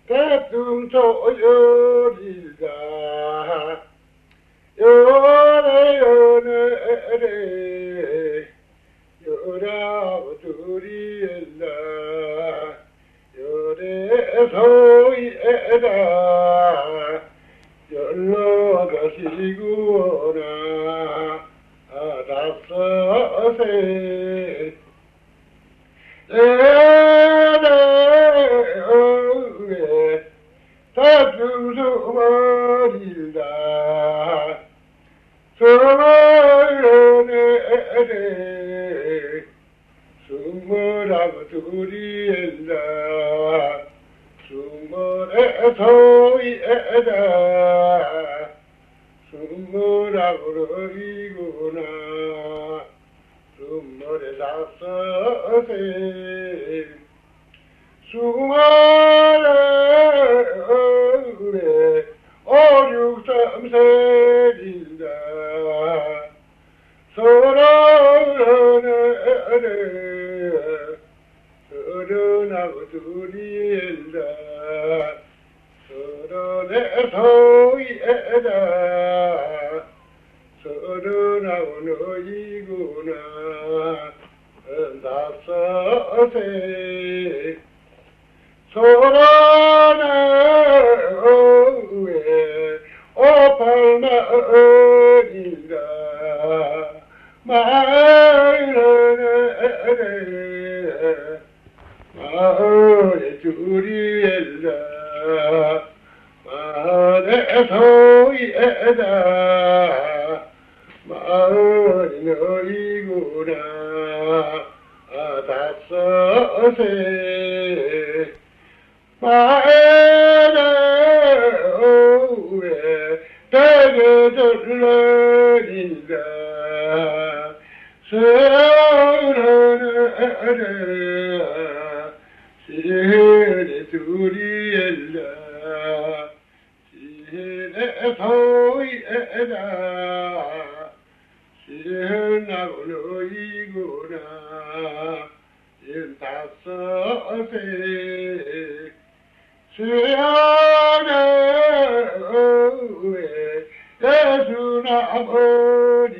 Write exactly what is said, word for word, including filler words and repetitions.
대충 조여리가 요래 요래 요라고 둘이엘라 요래 소이에라 열로 가시구나 아답서세 에레 오에 다주소머리다 소머리네 수머라고 둘이엘라 수머레 소이에라 수머라고 러리구나 수머레 닥서세 수머레 오육삼세린다 서른에 서른하고 둘이엘라 서른에 서이에라 서른하고 너희구나 다섯세 서른에 오팔마을이라 마을에 마을에 둘이엘라 마을에 소이에라 마을이 너희구나 다섯세 마을에 오에 대저들러린다 서른에 시내 둘이엘라 시내 소이에라 시내하고 너희구나 일다섯세 시안에 예수나 아버지